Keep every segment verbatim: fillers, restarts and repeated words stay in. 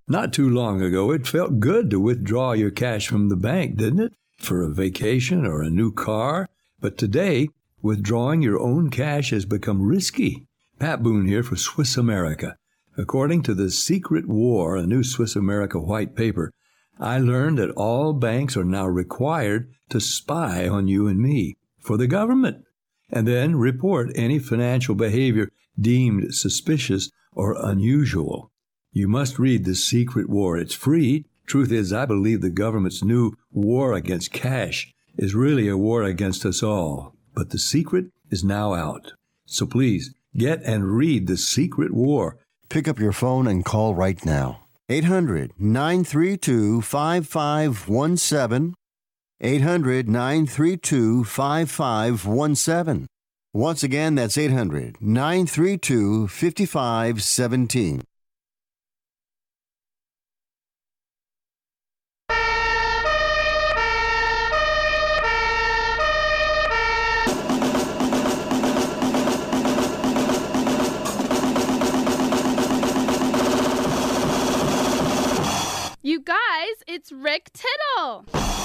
Not too long ago, it felt good to withdraw your cash from the bank, didn't it? For a vacation or a new car. But today, withdrawing your own cash has become risky. Pat Boone here for Swiss America. According to The Secret War, a new Swiss America white paper, I learned that all banks are now required to spy on you and me for the government, and then report any financial behavior deemed suspicious or unusual. You must read The Secret War. It's free. Truth is, I believe the government's new war against cash is really a war against us all. But the secret is now out. So please, get and read The Secret War. Pick up your phone and call right now. eight hundred, nine three two, five five one seven. eight hundred, nine three two, five five one seven. Once again, that's eight hundred, nine three two, five five one seven. You guys, it's Rick Tittle.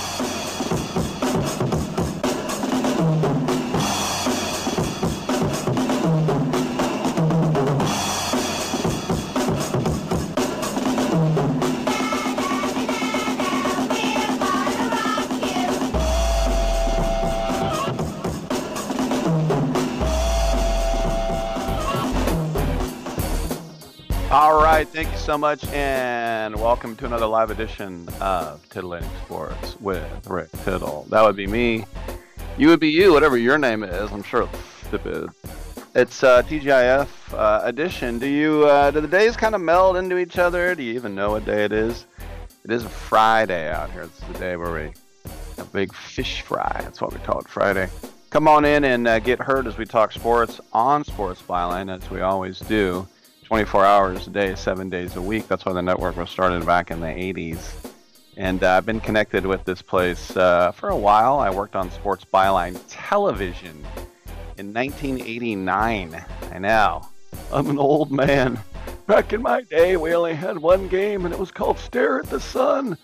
All right, thank you so much, and welcome to another live edition of Titillating Sports with Rick Tittle. That would be me. You would be you, whatever your name is. I'm sure it's stupid. It's uh, T G I F uh, edition. Do you uh, do the days kind of meld into each other? Do you even know what day it is? It is a Friday out here. It's the day where we have a big fish fry. That's what we call it, Friday. Come on in and uh, get heard as we talk sports on Sports Byline, as we always do. twenty-four hours a day, seven days a week. That's why the network was started back in the eighties. And uh, I've been connected with this place uh, for a while. I worked on Sports Byline Television in nineteen eighty-nine. I know. I'm an old man. Back in my day, we only had one game, and it was called Stare at the Sun.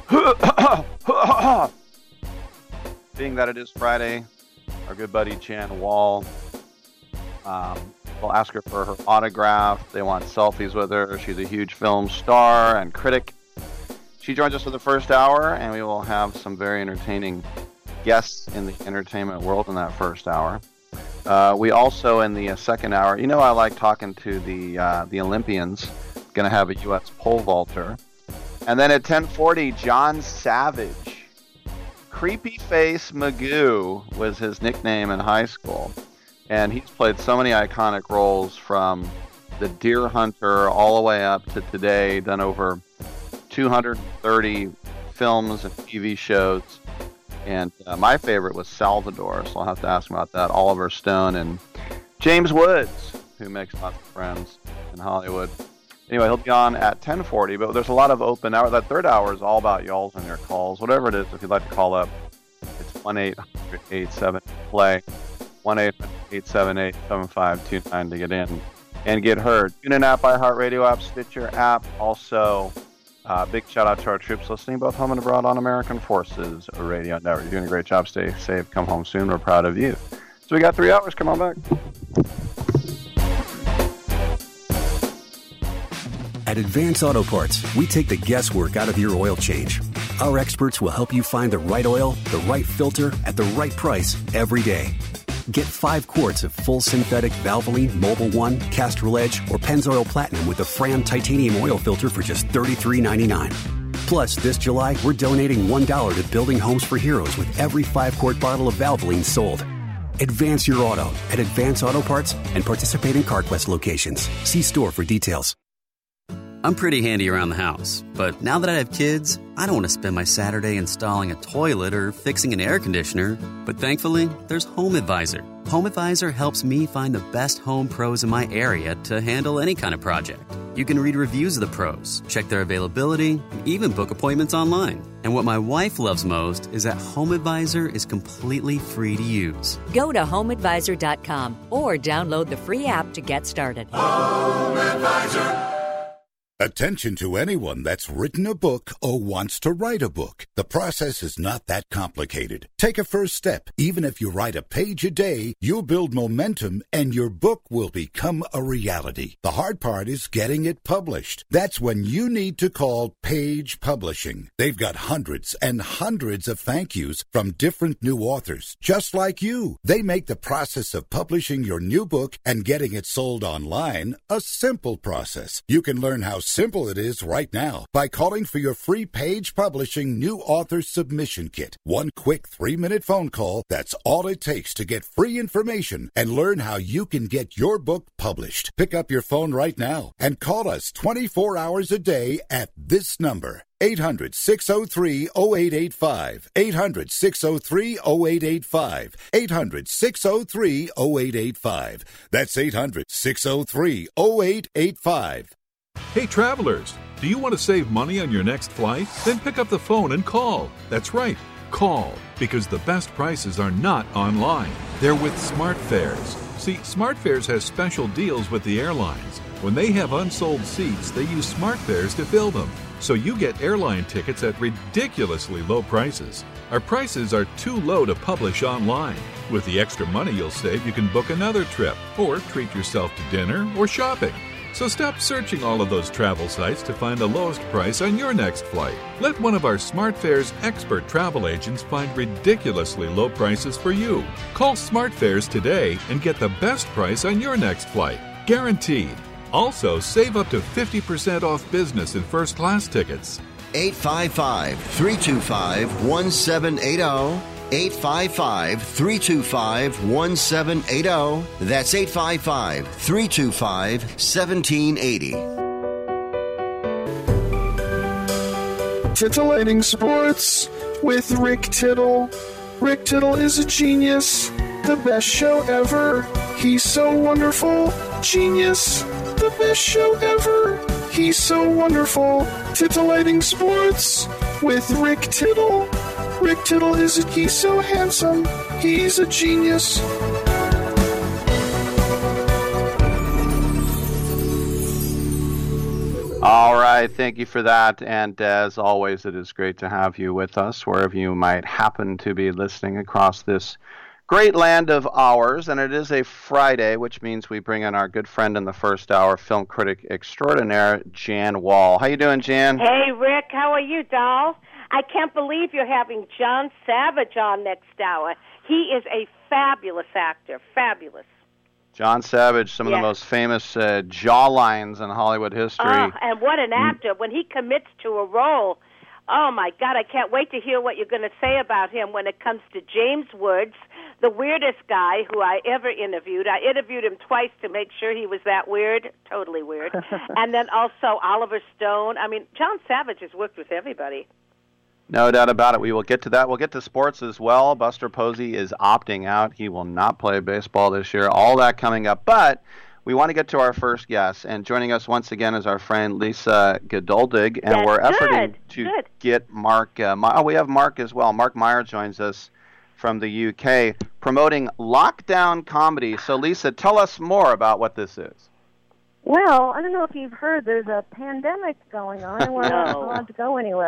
Being that it is Friday, our good buddy Jan Wall, um, we'll ask her for her autograph. They want selfies with her. She's a huge film star and critic. She joins us for the first hour, and we will have some very entertaining guests in the entertainment world in that first hour. Uh, we also, in the uh, second hour, you know, I like talking to the uh, the Olympians. Going to have a U S pole vaulter. And then at ten forty, John Savage. Creepy Face Magoo was his nickname in high school. And he's played so many iconic roles, from The Deer Hunter all the way up to today, done over two hundred thirty films and T V shows. And uh, my favorite was Salvador, so I'll have to ask him about that. Oliver Stone and James Woods, who makes lots of friends in Hollywood. Anyway, he'll be on at ten forty, but there's a lot of open hour. That third hour is all about y'all's and your calls. Whatever it is, if you'd like to call up, it's one eight hundred, eight seven, play. one eight hundred, eight seven eight, seven five two nine to get in and get heard. TuneIn app, iHeartRadio app, Stitcher app. Also, uh, big shout out to our troops listening both home and abroad on American Forces Radio Network. You're doing a great job. Stay safe. Come home soon. We're proud of you. So we got three hours. Come on back. At Advance Auto Parts, we take the guesswork out of your oil change. Our experts will help you find the right oil, the right filter, at the right price every day. Get five quarts of full synthetic Valvoline, Mobil one, Castrol Edge, or Pennzoil Platinum with a Fram titanium oil filter for just thirty-three ninety-nine. Plus, this July, we're donating one dollar to Building Homes for Heroes with every five-quart bottle of Valvoline sold. Advance your auto at Advance Auto Parts and participating CarQuest locations. See store for details. I'm pretty handy around the house, but now that I have kids, I don't want to spend my Saturday installing a toilet or fixing an air conditioner. But thankfully, there's Home Advisor. Home Advisor helps me find the best home pros in my area to handle any kind of project. You can read reviews of the pros, check their availability, and even book appointments online. And what my wife loves most is that Home Advisor is completely free to use. Go to home advisor dot com or download the free app to get started. Home Advisor. Attention to anyone that's written a book or wants to write a book. The process is not that complicated. Take a first step. Even if you write a page a day, you'll build momentum and your book will become a reality. The hard part is getting it published. That's when you need to call Page Publishing. They've got hundreds and hundreds of thank yous from different new authors, just like you. They make the process of publishing your new book and getting it sold online a simple process. You can learn how simple it is right now by calling for your free Page Publishing New Author Submission Kit. One quick three-minute phone call, that's all it takes to get free information and learn how you can get your book published. Pick up your phone right now and call us twenty-four hours a day at this number. eight hundred, six oh three, oh eight eight five. eight hundred, six oh three, oh eight eight five. eight hundred, six oh three, oh eight eight five. That's eight hundred, six oh three, oh eight eight five. Hey travelers, do you want to save money on your next flight? Then pick up the phone and call. That's right, call, because the best prices are not online. They're with SmartFares. See, SmartFares has special deals with the airlines. When they have unsold seats, they use SmartFares to fill them. So you get airline tickets at ridiculously low prices. Our prices are too low to publish online. With the extra money you'll save, you can book another trip or treat yourself to dinner or shopping. So stop searching all of those travel sites to find the lowest price on your next flight. Let one of our SmartFares expert travel agents find ridiculously low prices for you. Call SmartFares today and get the best price on your next flight. Guaranteed. Also, save up to fifty percent off business and first class tickets. eight five five, three two five, one seven eight zero. eight five five, three two five, one seven eight zero. That's eight five five, three two five, one seven eight zero. Titillating Sports with Rick Tittle. Rick Tittle is a genius, the best show ever. He's so wonderful, genius, the best show ever. He's so wonderful. Titillating Sports with Rick Tittle. Rick Tittle is a, he's so handsome. He's a genius. All right, thank you for that. And as always, it is great to have you with us wherever you might happen to be listening across this great land of ours. And it is a Friday, which means we bring in our good friend in the first hour, film critic extraordinaire, Jan Wall. How you doing, Jan? Hey, Rick. How are you, doll? I can't believe you're having John Savage on next hour. He is a fabulous actor. Fabulous. John Savage, some yes. of the most famous uh, jawlines in Hollywood history. Oh, and what an actor. When he commits to a role, oh, my God, I can't wait to hear what you're going to say about him when it comes to James Woods, the weirdest guy who I ever interviewed. I interviewed him twice to make sure he was that weird, totally weird. And then also Oliver Stone. I mean, John Savage has worked with everybody. No doubt about it. We will get to that. We'll get to sports as well. Buster Posey is opting out. He will not play baseball this year. All that coming up. But we want to get to our first guest. And joining us once again is our friend Lisa Geduldig. And That's we're efforting good. to Good. get Mark. Uh, oh, we have Mark as well. Mark Meyer joins us from the U K promoting lockdown comedy. So, Lisa, tell us more about what this is. Well, I don't know if you've heard, there's a pandemic going on, and we're not No. allowed to go anywhere.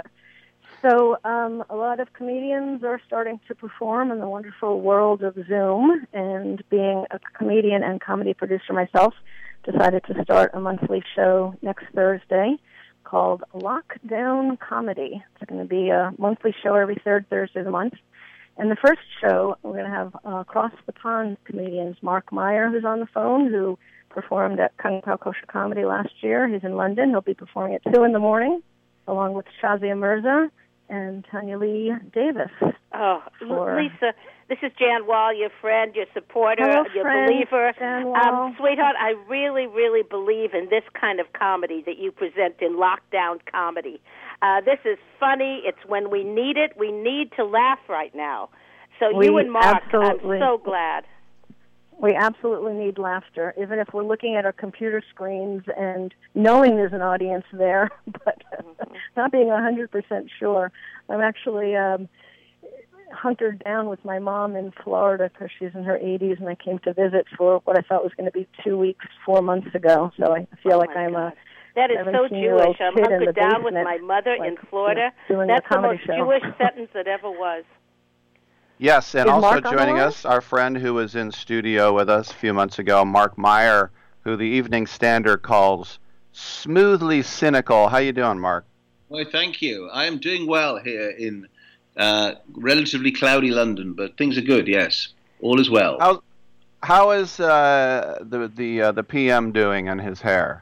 So um, a lot of comedians are starting to perform in the wonderful world of Zoom, and being a comedian and comedy producer myself, decided to start a monthly show next Thursday called Lockdown Comedy. It's going to be a monthly show every third Thursday of the month. And the first show, we're going to have uh, Across the Pond comedians, Mark Meyer, who's on the phone, who performed at Kung Pao Kosher Comedy last year. He's in London. He'll be performing at two in the morning, along with Shazia Mirza and Tanya Lee Davis. Oh, for... Lisa, this is Jan Wall, your friend, your supporter, Hello, your friend, believer. Jan Wall. Um, sweetheart, I really, really believe in this kind of comedy that you present in lockdown comedy. Uh, this is funny. It's when we need it. We need to laugh right now. So we you and Mark, absolutely. I'm so glad. We absolutely need laughter, even if we're looking at our computer screens and knowing there's an audience there, but mm-hmm. not being one hundred percent sure. I'm actually um, hunkered down with my mom in Florida because she's in her eighties, and I came to visit for what I thought was going to be two weeks, four months ago. So I feel oh like I'm a That is so Jewish. I'm hunkered down with my mother like, in Florida. You know, That's the most show. Jewish sentence that ever was. Yes, and Is also Mark joining us, our friend who was in studio with us a few months ago, Mark Meyer, who the Evening Standard calls smoothly cynical. How you doing, Mark? Well, thank you. I am doing well here in uh, relatively cloudy London, but things are good. Yes, all is well. How how is uh, the the uh, the P M doing on his hair?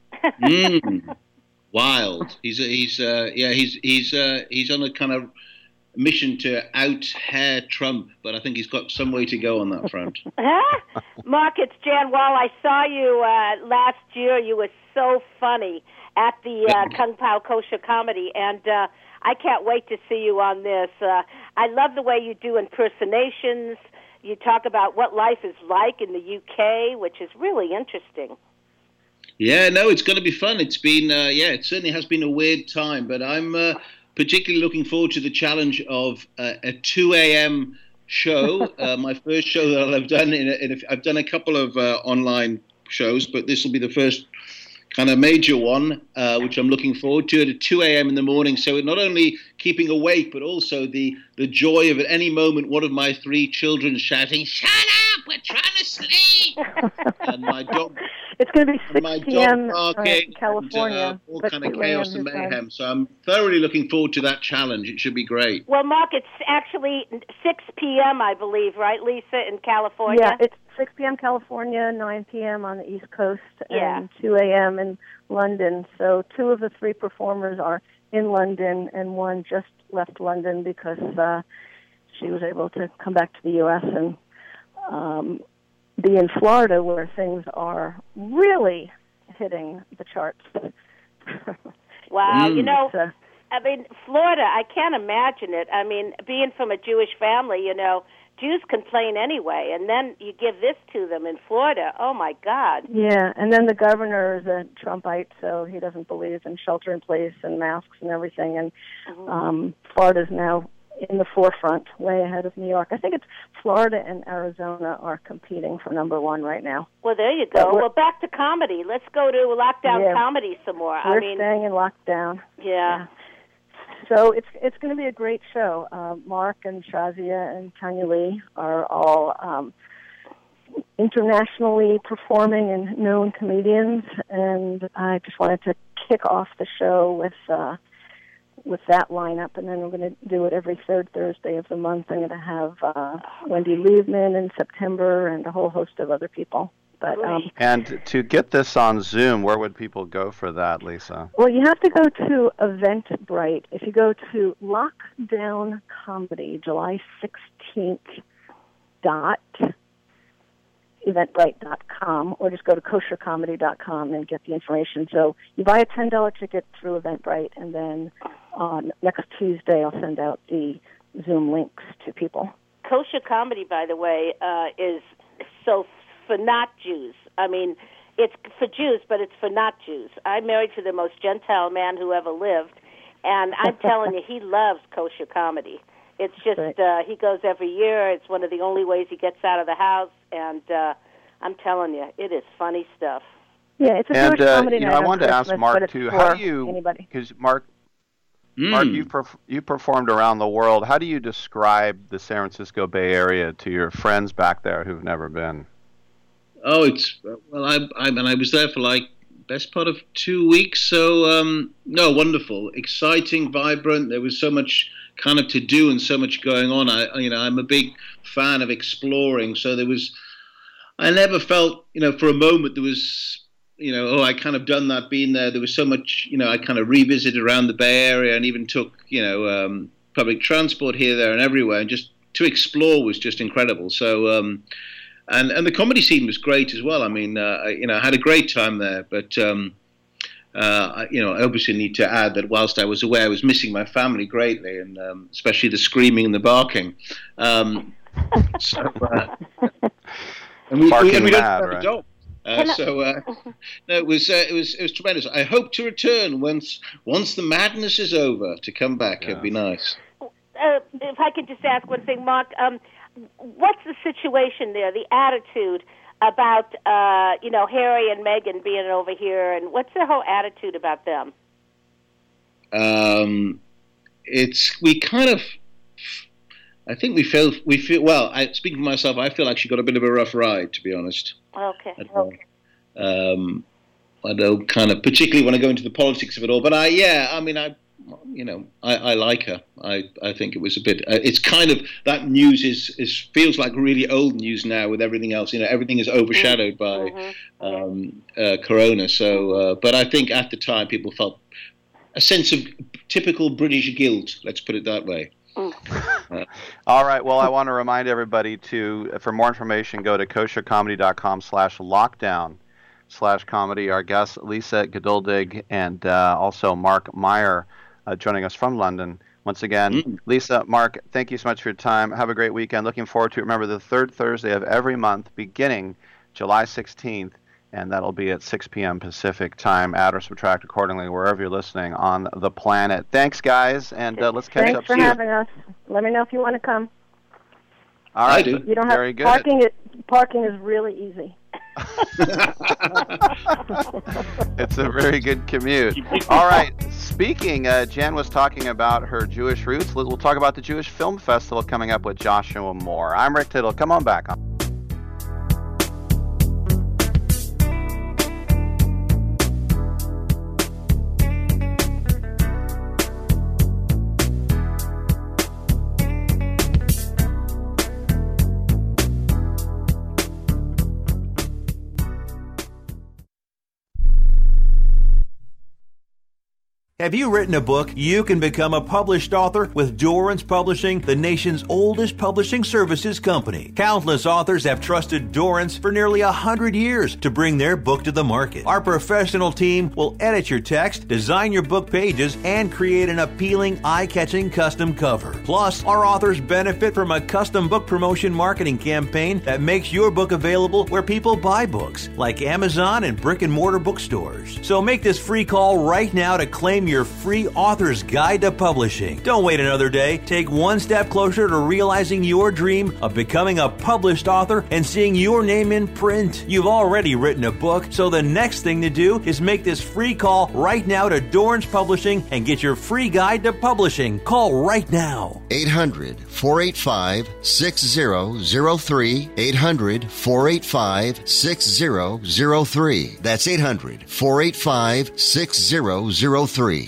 mm, wild. He's he's uh, yeah he's he's uh, he's on a kind of mission to out hair Trump, but I think he's got some way to go on that front. Mark, it's Jan Wall. I saw you uh, last year. You were so funny at the uh, Kung Pao Kosher Comedy, and uh, I can't wait to see you on this. Uh, I love the way you do impersonations. You talk about what life is like in the U K, which is really interesting. Yeah, no, it's going to be fun. It's been, uh, yeah, it certainly has been a weird time, but I'm uh, particularly looking forward to the challenge of uh, a two a.m. show. uh, my first show that I've done, in, a, in a, I've done a couple of uh, online shows, but this will be the first kind of major one, uh, which I'm looking forward to at two a.m. in the morning. So not only keeping awake, but also the, the joy of at any moment one of my three children shouting, "Shut up, we're trying to sleep!" and my dog... It's going to be six p.m. in California. And, uh, all kind of chaos and mayhem. So I'm thoroughly looking forward to that challenge. It should be great. Well, Mark, it's actually six p.m., I believe, right, Lisa, in California? Yeah, it's six p.m. California, nine p.m. on the East Coast, yeah. and two a.m. in London. So two of the three performers are in London, and one just left London because uh, she was able to come back to the U S and um, be in Florida, where things are really hitting the charts. Wow, Mm. you know, So, I mean, Florida, I can't imagine it. I mean, being from a Jewish family, you know, Jews complain anyway, and then you give this to them in Florida. Oh, my God. yeah, and then the governor is a Trumpite, so he doesn't believe in shelter in place and masks and everything, and Mhm. um, Florida's now in the forefront, way ahead of New York. I think it's Florida and Arizona are competing for number one right now. Well, there you go. But we're- Well, back to comedy. Let's go to lockdown Yeah. comedy some more. We're I mean, staying in lockdown. yeah. So it's it's going to be a great show. Uh, Mark and Shazia and Tanya Lee are all um, internationally performing and known comedians, and I just wanted to kick off the show with uh, with that lineup, and then we're going to do it every third Thursday of the month. I'm going to have uh, Wendy Liebman in September and a whole host of other people. But um, And to get this on Zoom, where would people go for that, Lisa? well, you have to go to Eventbrite. If you go to Lockdown Comedy, July sixteenth dot eventbrite dot com, or just go to kosher comedy dot com and get the information. So you buy a ten dollar ticket through Eventbrite, and then on next Tuesday I'll send out the Zoom links to people. Kosher comedy, by the way, uh, is so for not Jews. I mean, it's for Jews, but it's for not Jews. I'm married to the most Gentile man who ever lived, and I'm telling you, he loves kosher comedy. It's just, uh, he goes every year. It's one of the only ways he gets out of the house, and uh, I'm telling you, it is funny stuff. Yeah, it's a And Jewish uh, comedy you know, night I on wanted to ask Christmas, Mark but it's too. for How do you? anybody. Because Mark, Mark, you perf- you performed around the world. How do you describe the San Francisco Bay Area to your friends back there who've never been? Oh, it's well. I I mean, I was there for like best part of two weeks. So um, no, wonderful, exciting, vibrant. There was so much kind of to do and so much going on. I you know I'm a big fan of exploring. So there was. I never felt you know for a moment there was you know oh I kind of done that being there. There was so much you know I kind of revisited around the Bay Area and even took you know um, public transport here, there, and everywhere, and just to explore was just incredible. So. Um, And and the comedy scene was great as well. I mean, uh, I, you know, I had a great time there. But um, uh, I, you know, I obviously need to add that whilst I was away, I was missing my family greatly, and um, especially the screaming and the barking. Um, so, uh, and we, Barking we, we don't mad, have right? a dog. Uh, so uh, no, it was uh, it was it was tremendous. I hope to return once once the madness is over. To come back, Yeah. it'd be nice. Uh, if I could just ask one thing, Mark, um, what's the situation there, the attitude about, uh, you know, Harry and Meghan being over here, and what's their whole attitude about them? Um, it's we kind of. I think we feel we feel well. I, speaking for myself, I feel like she got a bit of a rough ride, to be honest. Okay. Okay. Um, I don't kind of particularly want to go into the politics of it all, but I yeah, I mean I. You know, I, I like her. I, I think it was a bit. Uh, it's kind of that news is, is feels like really old news now with everything else. You know, everything is overshadowed by mm-hmm. um, uh, Corona. So, uh, but I think at the time people felt a sense of typical British guilt. Let's put it that way. Uh, All right. Well, I want to remind everybody to, for more information, go to koshercomedy.com slash lockdown slash comedy. Our guests, Lisa Geduldig and uh, also Mark Meyer. Uh, joining us from London. Once again, mm. Lisa, Mark, thank you so much for your time. Have a great weekend. Looking forward to it. Remember, the third Thursday of every month, beginning July sixteenth, and that'll be at six p.m. Pacific time. Add or subtract accordingly wherever you're listening on the planet. Thanks, guys, and uh, let's catch Thanks up for soon. having us. Let me know if you want to come. All right. I do. You don't have Very good. parking. It, parking is really easy. It's a very good commute. All right. Speaking, uh, Jen was talking about her Jewish roots. We'll talk about the Jewish Film Festival coming up with Joshua Moore. I'm Rick Tittle. Come on back. Have you written a book? You can become a published author with Dorrance Publishing, the nation's oldest publishing services company. Countless authors have trusted Dorrance for nearly a hundred years to bring their book to the market. Our professional team will edit your text, design your book pages, and create an appealing, eye-catching custom cover. Plus, our authors benefit from a custom book promotion marketing campaign that makes your book available where people buy books, like Amazon and brick-and-mortar bookstores. So make this free call right now to claim your free author's guide to publishing. Don't wait another day. Take one step closer to realizing your dream of becoming a published author and seeing your name in print. You've already written a book, so the next thing to do is make this free call right now to Dorrance Publishing and get your free guide to publishing. Call right now. eight hundred, four eight five, six zero zero three. eight hundred, four eight five, six zero zero three. That's eight hundred, four eight five, six zero zero three.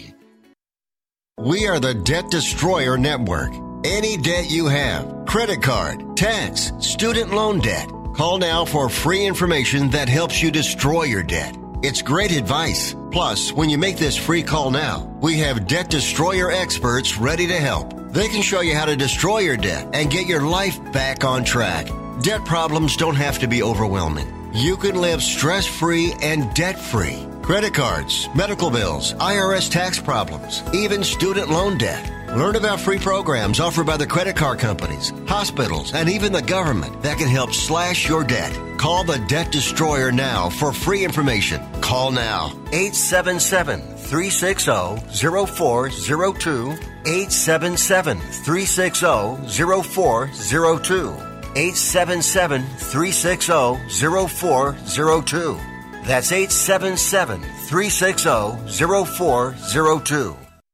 We are the Debt Destroyer Network. Any debt you have, credit card, tax, student loan debt, call now for free information that helps you destroy your debt. It's great advice. Plus, when you make this free call now, we have Debt Destroyer experts ready to help. They can show you how to destroy your debt and get your life back on track. Debt problems don't have to be overwhelming. You can live stress-free and debt-free. Credit cards, medical bills, I R S tax problems, even student loan debt. Learn about free programs offered by the credit card companies, hospitals, and even the government that can help slash your debt. Call the Debt Destroyer now for free information. Call now. eight seven seven, three six zero, zero four zero two. eight seven seven, three six zero, zero four zero two. eight seven seven, three six zero, zero four zero two. That's eight seven seven, three six zero, zero four zero two.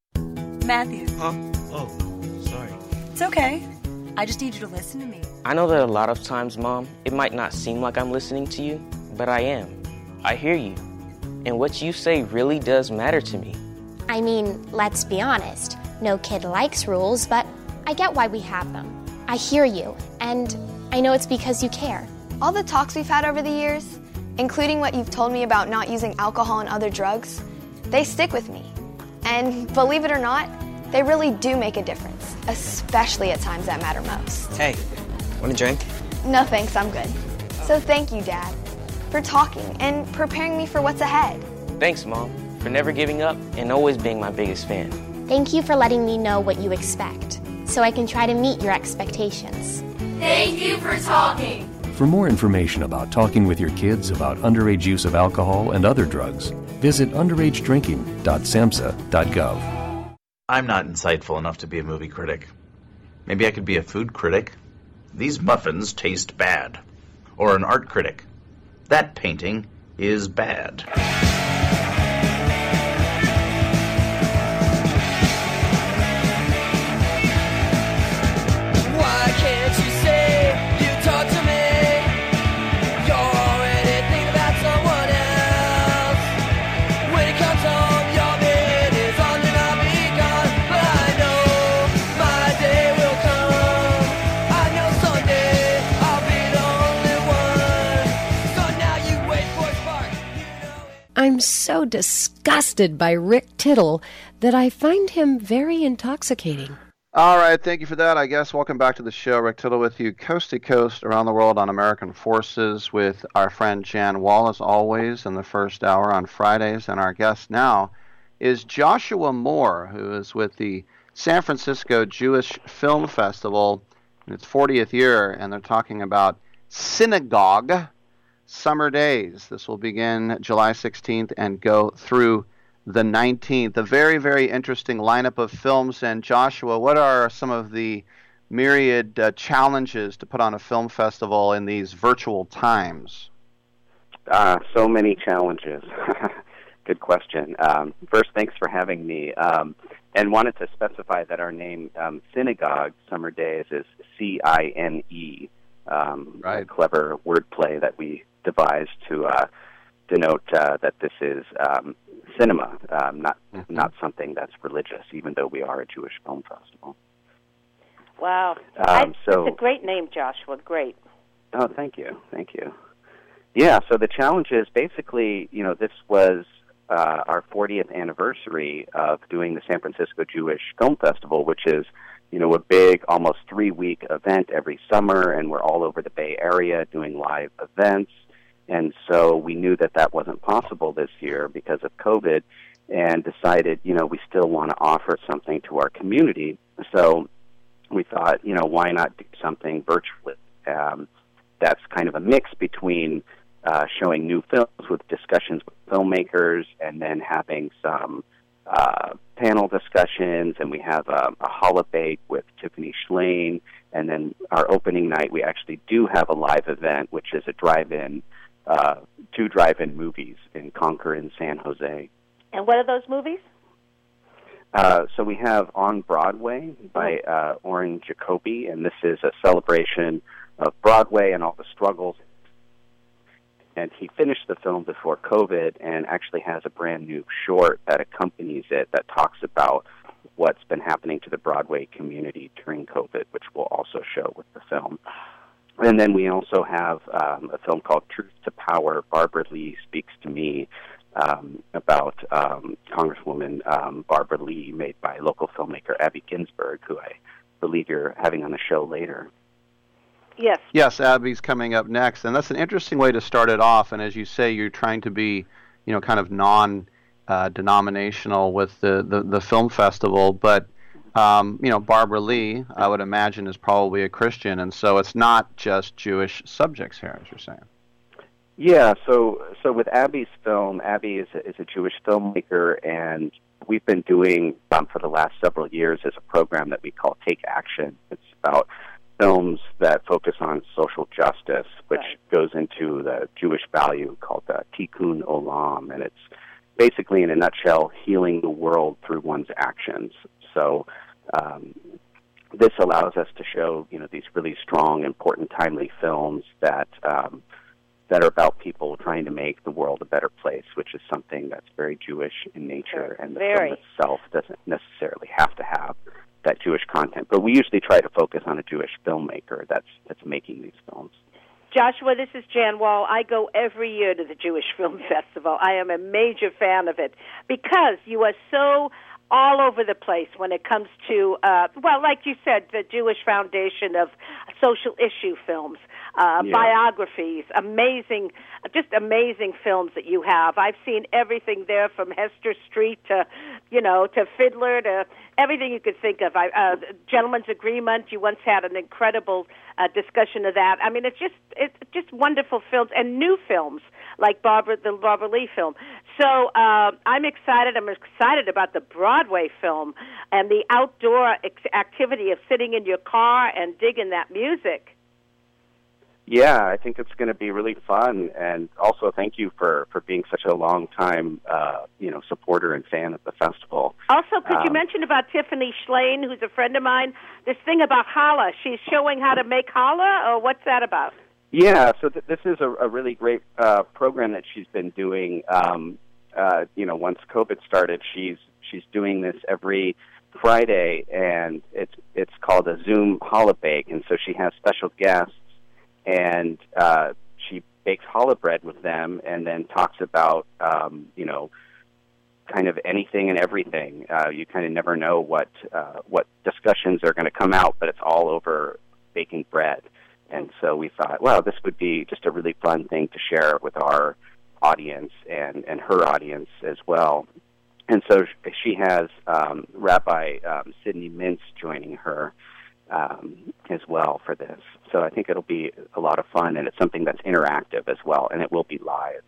Matthew. Huh? Oh, sorry. It's okay. I just need you to listen to me. I know that a lot of times, Mom, it might not seem like I'm listening to you, but I am. I hear you. And what you say really does matter to me. I mean, let's be honest. No kid likes rules, but I get why we have them. I hear you, and I know it's because you care. All the talks we've had over the years, including what you've told me about not using alcohol and other drugs, they stick with me. And believe it or not, they really do make a difference, especially at times that matter most. Hey, want a drink? No thanks, I'm good. So thank you, Dad, for talking and preparing me for what's ahead. Thanks, Mom, for never giving up and always being my biggest fan. Thank you for letting me know what you expect, so I can try to meet your expectations. Thank you for talking. For more information about talking with your kids about underage use of alcohol and other drugs, visit underage drinking dot samhsa dot gov. I'm not insightful enough to be a movie critic. Maybe I could be a food critic. These muffins taste bad. Or an art critic. that painting is bad. Why can't you say you talk to me? You're already thinking about someone else. When it comes home, your bed is on and I'll be gone. But I know my day will come. I know someday I'll be the only one. So now you wait for a spark. I'm so disgusted by Rick Tittle that I find him very intoxicating. All right, thank you for that. I guess welcome back to the show. Rick Tittle with you, coast to coast, around the world on American Forces, with our friend Jan Wall, as always, in the first hour on Fridays. And our guest now is Joshua Moore, who is with the San Francisco Jewish Film Festival in its fortieth year, and they're talking about Synagogue Summer Days. This will begin July sixteenth and go through the nineteenth. A very, very interesting lineup of films. And Joshua, what are some of the myriad uh, challenges to put on a film festival in these virtual times? Uh, so many challenges. Good question. Um, first, thanks for having me. Um, and wanted to specify that our name, um, Synagogue Summer Days, is C I N E. Um, right. A clever wordplay that we devised to uh, denote uh, that this is um, cinema, um, not mm-hmm. not something that's religious, even though we are a Jewish film festival. Wow. Um, I, so, it's a great name, Joshua. Great. Oh, thank you. Thank you. Yeah, so the challenge is basically, you know, this was uh, our fortieth anniversary of doing the San Francisco Jewish Film Festival, which is, you know, a big, almost three-week event every summer, and we're all over the Bay Area doing live events. And so we knew that that wasn't possible this year because of COVID, and decided, you know, we still want to offer something to our community. So we thought, you know, why not do something virtually um, that's kind of a mix between uh, showing new films with discussions with filmmakers and then having some uh, panel discussions, and we have a, a holophate with Tiffany Schlain, and then our opening night we actually do have a live event, which is a drive-in Uh, two drive-in movies in Concord and San Jose. And what are those movies? Uh, so we have On Broadway by uh, Oren Jacoby, and this is a celebration of Broadway and all the struggles. And he finished the film before COVID and actually has a brand new short that accompanies it that talks about what's been happening to the Broadway community during COVID, which we'll also show with the film. And then we also have um, a film called Truth to Power, Barbara Lee Speaks to Me, um, about um, Congresswoman um, Barbara Lee, made by local filmmaker Abby Ginsburg, who I believe you're having on the show later. Yes. Yes, Abby's coming up next. And that's an interesting way to start it off. And as you say, you're trying to be, you know, kind of non-denominational uh, with the, the, the film festival. But Um, you know, Barbara Lee, I would imagine, is probably a Christian, and so it's not just Jewish subjects here, as you're saying. Yeah, so so with Abby's film, Abby is a, is a Jewish filmmaker, and we've been doing, um, for the last several years, is a program that we call Take Action. It's about films that focus on social justice, which right. goes into the Jewish value called the Tikkun Olam, and it's basically, in a nutshell, healing the world through one's actions. So um, this allows us to show, you know, these really strong, important, timely films that um, that are about people trying to make the world a better place, which is something that's very Jewish in nature, and the very. film itself doesn't necessarily have to have that Jewish content. But we usually try to focus on a Jewish filmmaker that's that's making these films. Joshua, this is Jan Wall. I go every year to the Jewish Film Festival. I am a major fan of it because you are so all over the place when it comes to, uh, well, like you said, the Jewish Foundation of social issue films, uh, yeah. biographies, amazing, just amazing films that you have. I've seen everything there from Hester Street to, you know, to Fiddler to everything you could think of. I, uh, Gentleman's Agreement, you once had an incredible uh, discussion of that. I mean, it's just it's just wonderful films and new films like Barbara, the Barbara Lee film. So uh, I'm excited. I'm excited about the Broadway film and the outdoor ex- activity of sitting in your car and digging that music. Yeah, I think it's going to be really fun, and also thank you for, for being such a long time, uh, you know, supporter and fan of the festival. Also, could you Um, mention about Tiffany Schlane, who's a friend of mine, this thing about challah? She's showing how to make challah, or what's that about? Yeah, so th- this is a, a really great uh, program that she's been doing. Um, uh, you know, once COVID started, she's she's doing this every Friday, and it's it's called a Zoom challah bake, and so she has special guests, and uh, she bakes challah bread with them, and then talks about um, you know, kind of anything and everything. Uh, you kind of never know what uh, what discussions are going to come out, but it's all over baking bread. And so we thought, well, this would be just a really fun thing to share with our audience and, and her audience as well. And so she has um, Rabbi um, Sidney Mintz joining her um, as well for this. So I think it'll be a lot of fun, and it's something that's interactive as well, and it will be live.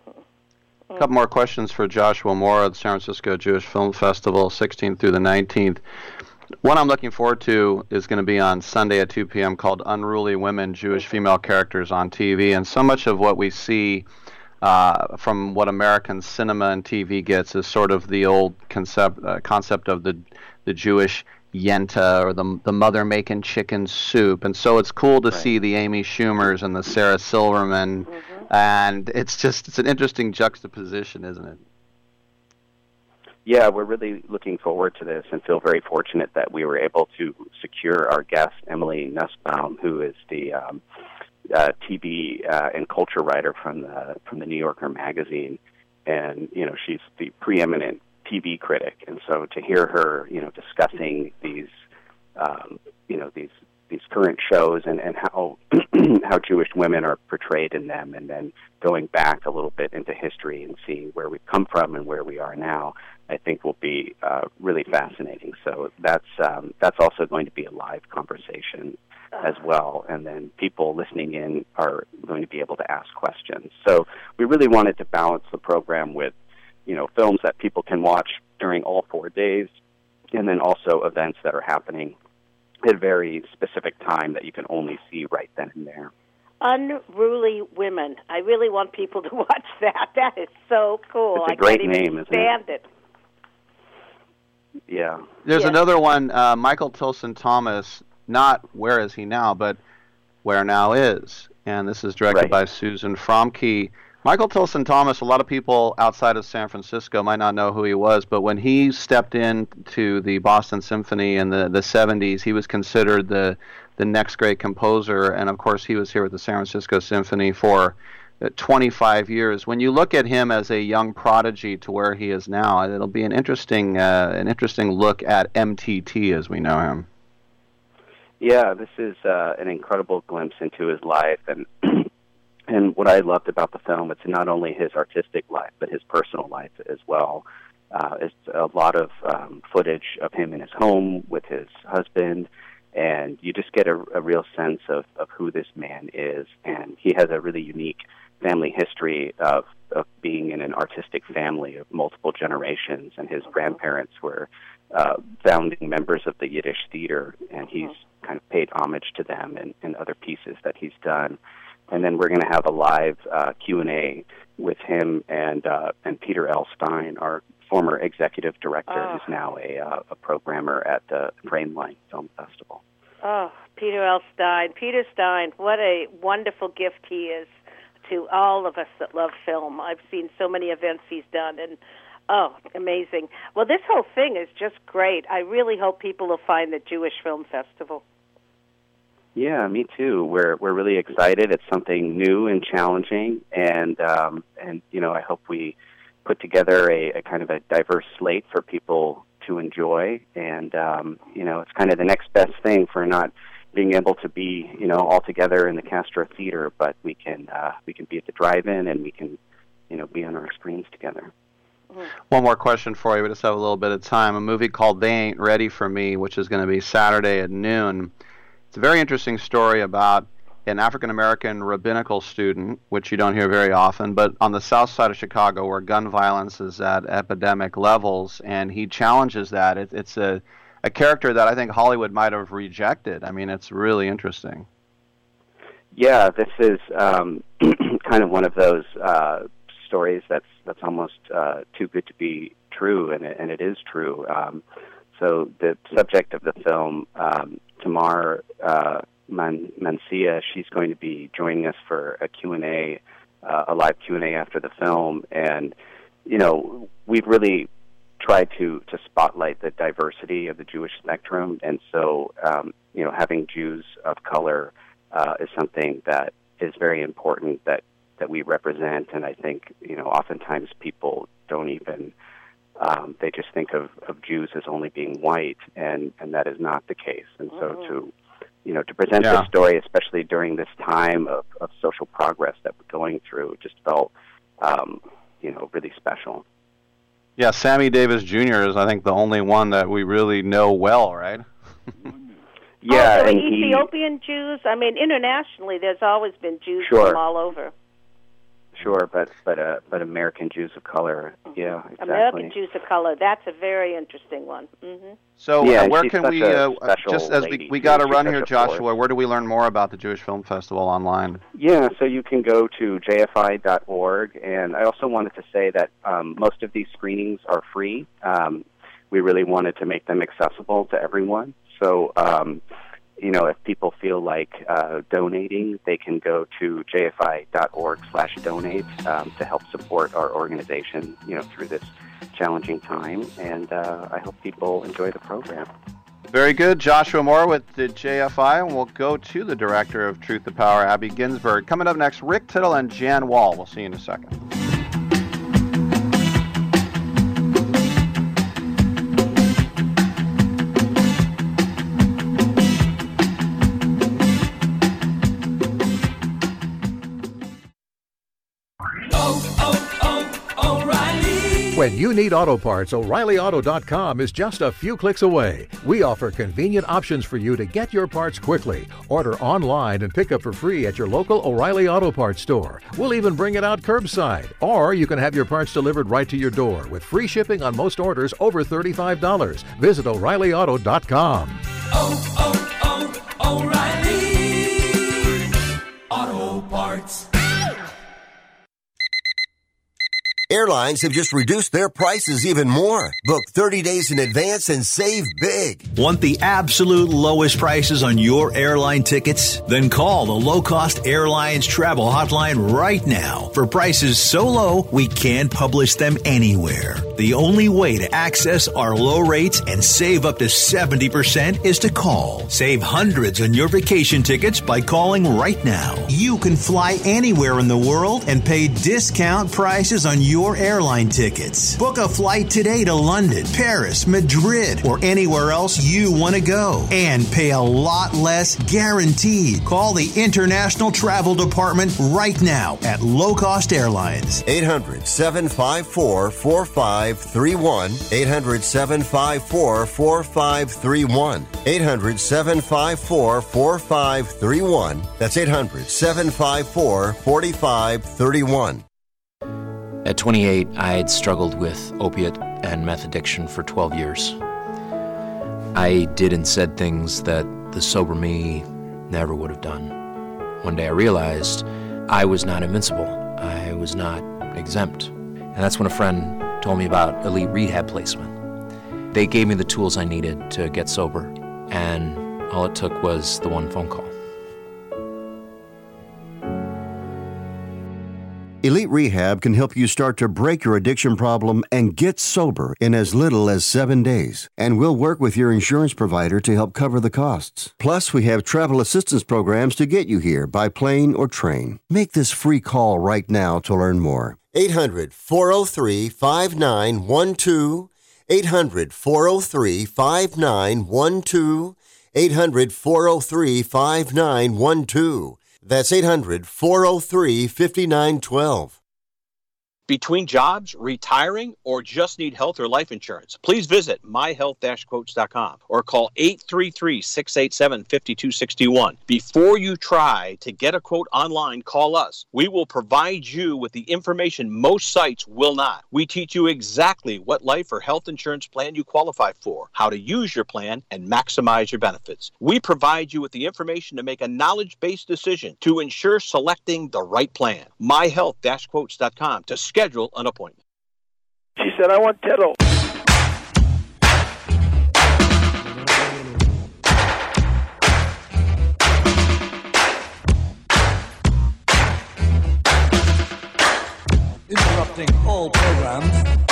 A couple more questions for Joshua Moore at the San Francisco Jewish Film Festival, sixteenth through the nineteenth. One I'm looking forward to is going to be on Sunday at two p.m. called Unruly Women, Jewish Female Characters on T V. And so much of what we see uh, from what American cinema and T V gets is sort of the old concept uh, concept of the the Jewish yenta, or the the mother making chicken soup. And so it's cool to right. see the Amy Schumers and the Sarah Silverman. Mm-hmm. And it's just it's an interesting juxtaposition, isn't it? Yeah, we're really looking forward to this and feel very fortunate that we were able to secure our guest, Emily Nussbaum, who is the um, uh, T V uh, and culture writer from the from the New Yorker magazine, and you know she's the preeminent T V critic, and so to hear her, you know, discussing these, um, you know, these these current shows and and how how Jewish women are portrayed in them, and then going back a little bit into history and seeing where we've come from and where we are now, I think will be uh, really fascinating. So that's um, that's also going to be a live conversation as well, and then people listening in are going to be able to ask questions. So we really wanted to balance the program with, you know, films that people can watch during all four days, and then also events that are happening at a very specific time that you can only see right then and there. Unruly Women. I really want people to watch that. That is so cool. It's a I great can't name, even isn't stand it? it. Yeah. There's Yeah. another one, uh, Michael Tilson Thomas, not Where Is He Now, but Where Now Is. And this is directed Right. by Susan Fromke. Michael Tilson Thomas, a lot of people outside of San Francisco might not know who he was, but when he stepped into the Boston Symphony in the, the seventies, he was considered the, the next great composer. And of course, he was here at the San Francisco Symphony for uh, twenty-five years. When you look at him as a young prodigy to where he is now, it'll be an interesting, uh, an interesting look at M T T as we know him. Yeah, this is uh, an incredible glimpse into his life, and and what I loved about the film, it's not only his artistic life, but his personal life as well. Uh, it's a lot of um, footage of him in his home with his husband, and you just get a, a real sense of, of who this man is. And he has a really unique family history of, of being in an artistic family of multiple generations, and his grandparents were uh, founding members of the Yiddish theater, and he's kind of paid homage to them and, and other pieces that he's done. And then we're going to have a live uh, Q and A with him and uh, and Peter L. Stein, our former executive director, Oh. who's now a, uh, a programmer at the Frameline Film Festival. Oh, Peter L. Stein. Peter Stein, what a wonderful gift he is to all of us that love film. I've seen so many events he's done, and oh, amazing. Well, this whole thing is just great. I really hope people will find the Jewish Film Festival. Yeah, me too. We're we're really excited. It's something new and challenging, and um, and you know, I hope we put together a, a kind of a diverse slate for people to enjoy. And um, you know, it's kind of the next best thing for not being able to be, you know, all together in the Castro Theater, but we can uh, we can be at the drive-in, and we can, you know, be on our screens together. One more question for you. We just have a little bit of time. A movie called They Ain't Ready for Me, which is going to be Saturday at noon. It's a very interesting story about an African-American rabbinical student, which you don't hear very often, but on the south side of Chicago where gun violence is at epidemic levels, and he challenges that. It, it's a, a character that I think Hollywood might have rejected. I mean, it's really interesting. Yeah, this is um, kind of one of those uh, stories that's that's almost uh, too good to be true, and it, and it is true. Um, so the subject of the film, um, Tamar uh, Man- Mancia, she's going to be joining us for a Q and A, uh, a live Q and A after the film, and you know we've really tried to to spotlight the diversity of the Jewish spectrum, and so um, you know having Jews of color uh, is something that is very important that that we represent, and I think you know oftentimes people don't even um, they just think of, of Jews as only being white, and, and that is not the case. And so Mm-hmm. to you know to present Yeah. this story, especially during this time of, of social progress that we're going through, just felt um, you know really special. Yeah, Sammy Davis Junior is, I think, the only one that we really know well, right? Yeah, also, and he, Ethiopian Jews. I mean, internationally, there's always been Jews Sure. from all over. sure, but but uh, but American Jews of color, yeah, exactly. American Jews of color. That's a very interesting one. Mm-hmm. So Yeah, uh, and where she's can such we, a uh, special just as we, lady, we too. got to She's run such here, a Joshua, force. where do we learn more about the Jewish Film Festival online? Yeah, so you can go to j f i dot org, and I also wanted to say that um, most of these screenings are free. Um, we really wanted to make them accessible to everyone. So, um, you know, if people feel like uh, donating, they can go to j f i dot org slash donate um, to help support our organization, you know, through this challenging time. And uh, I hope people enjoy the program. Very good. Joshua Moore with the J F I, and we'll go to the Director of Truth to Power, Abby Ginsburg. Coming up next, Rick Tittle and Jan Wall. We'll see you in a second. When you need auto parts, O'Reilly Auto dot com is just a few clicks away. We offer convenient options for you to get your parts quickly. Order online and pick up for free at your local O'Reilly Auto Parts store. We'll even bring it out curbside. Or you can have your parts delivered right to your door with free shipping on most orders over thirty-five dollars. Visit O'Reilly Auto dot com. Oh, oh, oh, O'Reilly Auto Parts. Airlines have just reduced their prices even more. Book thirty days in advance and save big. Want the absolute lowest prices on your airline tickets? Then call the Low Cost Airlines Travel Hotline right now for prices so low we can't publish them anywhere. The only way to access our low rates and save up to seventy percent is to call. Save hundreds on your vacation tickets by calling right now. You can fly anywhere in the world and pay discount prices on your airline tickets. Book a flight today to London, Paris, Madrid, or anywhere else you want to go and pay a lot less guaranteed. Call the International Travel Department right now at Low Cost Airlines. eight hundred, seven five four, four five three one. eight hundred, seven five four, four five three one. eight hundred, seven five four, four five three one. That's eight hundred, seven five four, four five three one. At twenty-eight, I had struggled with opiate and meth addiction for twelve years. I did and said things that the sober me never would have done. One day I realized I was not invincible. I was not exempt. And that's when a friend told me about Elite Rehab Placement. They gave me the tools I needed to get sober, and all it took was the one phone call. Elite Rehab can help you start to break your addiction problem and get sober in as little as seven days. And we'll work with your insurance provider to help cover the costs. Plus, we have travel assistance programs to get you here by plane or train. Make this free call right now to learn more. eight hundred, four oh three, five nine one two. eight hundred, four oh three, five nine one two. eight hundred, four oh three, five nine one two. That's eight hundred, four oh three, five nine one two. Between jobs, retiring, or just need health or life insurance, please visit my health dash quotes dot com or call eight three three, six eight seven, five two six one. Before you try to get a quote online, call us. We will provide you with the information most sites will not. We teach you exactly what life or health insurance plan you qualify for, how to use your plan, and maximize your benefits. We provide you with the information to make a knowledge-based decision to ensure selecting the right plan. my health dash quotes dot com to schedule an appointment. She said, I want Tittle. Interrupting all programs.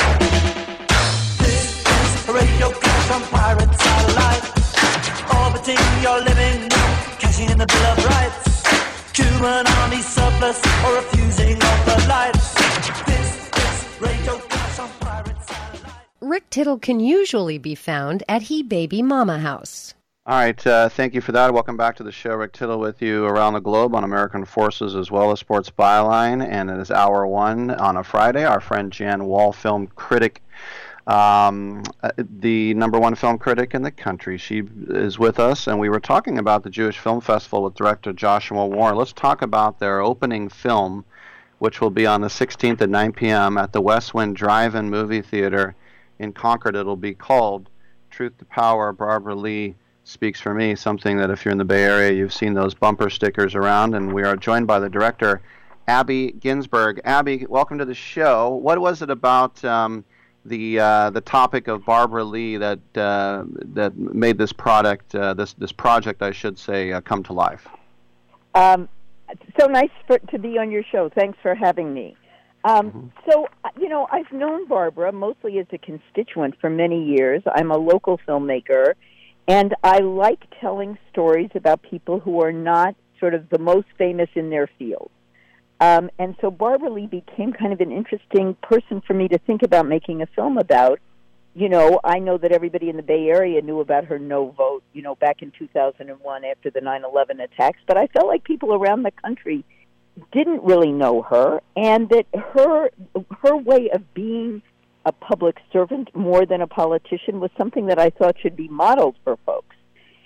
This is a radio clash on pirate satellite. Orbiting your living room, cashing in the Bill of Rights. Cuban army surplus or refusing of the lights. This is radio clash on pirate satellite. Rick Tittle can usually be found at He Baby Mama House. All right, uh, thank you for that. Welcome back to the show. Rick Tittle with you around the globe on American Forces as well as Sports Byline. And it is hour one on a Friday. Our friend Jan Wall, film critic, um, the number one film critic in the country. She is with us, and we were talking about the Jewish Film Festival with director Joshua Warren. Let's talk about their opening film, which will be on the sixteenth at nine p.m. at the Westwind Drive-In Movie Theater in Concord. It'll be called Truth to Power, Barbara Lee Speaks for Me, something that if you're in the Bay Area, you've seen those bumper stickers around. And we are joined by the director, Abby Ginsberg. Abby, welcome to the show. What was it about um, the uh, the topic of Barbara Lee that uh, that made this product, uh, this this project, I should say, uh, come to life? Um, so nice for, to be on your show. Thanks for having me. Um, mm-hmm. So, you know, I've known Barbara mostly as a constituent for many years. I'm a local filmmaker. And I like telling stories about people who are not sort of the most famous in their field. Um, and so Barbara Lee became kind of an interesting person for me to think about making a film about. You know, I know that everybody in the Bay Area knew about her no vote, you know, back in two thousand one after the nine eleven attacks. But I felt like people around the country didn't really know her, and that her her way of being a public servant more than a politician was something that I thought should be modeled for folks.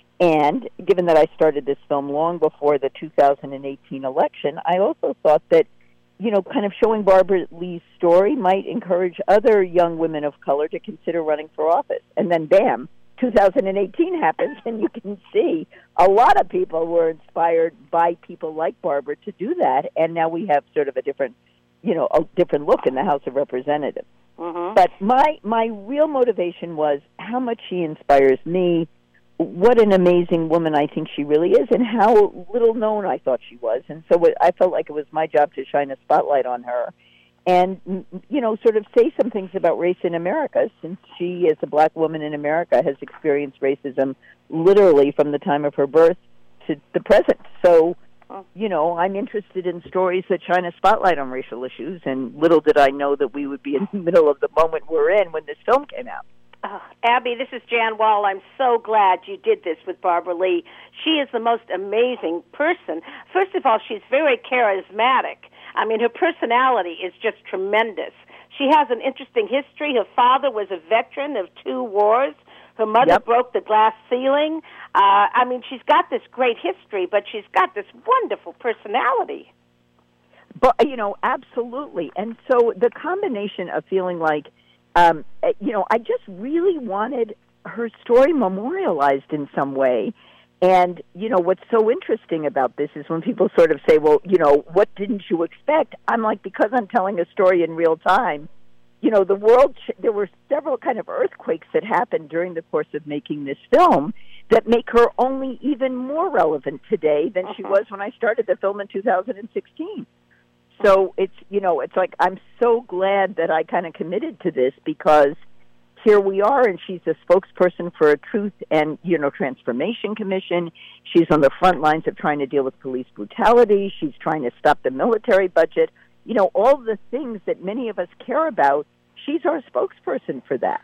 And given that I started this film long before the two thousand eighteen election, I also thought that, you know, kind of showing Barbara Lee's story might encourage other young women of color to consider running for office. And then, bam, two thousand eighteen happens, and you can see a lot of people were inspired by people like Barbara to do that. And now we have sort of a different, you know, a different look in the House of Representatives. Mm-hmm. But my my real motivation was how much she inspires me, what an amazing woman I think she really is, and how little known I thought she was. And so it, I felt like it was my job to shine a spotlight on her and, you know, sort of say some things about race in America, since she, as a black woman in America, has experienced racism literally from the time of her birth to the present. So, you know, I'm interested in stories that shine a spotlight on racial issues, and little did I know that we would be in the middle of the moment we're in when this film came out. Uh, Abby, this is Jan Wall. I'm so glad you did this with Barbara Lee. She is the most amazing person. First of all, she's very charismatic. I mean, her personality is just tremendous. She has an interesting history. Her father was a veteran of two wars. Her mother yep. broke the glass ceiling. Uh, I mean, she's got this great history, but she's got this wonderful personality. But, you know, absolutely. And so the combination of feeling like, um, you know, I just really wanted her story memorialized in some way. And, you know, what's so interesting about this is when people sort of say, well, you know, what didn't you expect? I'm like, because I'm telling a story in real time, you know, the world, there were several kind of earthquakes that happened during the course of making this film that make her only even more relevant today than uh-huh. she was when I started the film in two thousand sixteen. So it's, you know, it's like I'm so glad that I kind of committed to this, because here we are, and she's a spokesperson for a Truth and, you know, Transformation Commission. She's on the front lines of trying to deal with police brutality. She's trying to stop the military budget. You know, all the things that many of us care about, she's our spokesperson for that.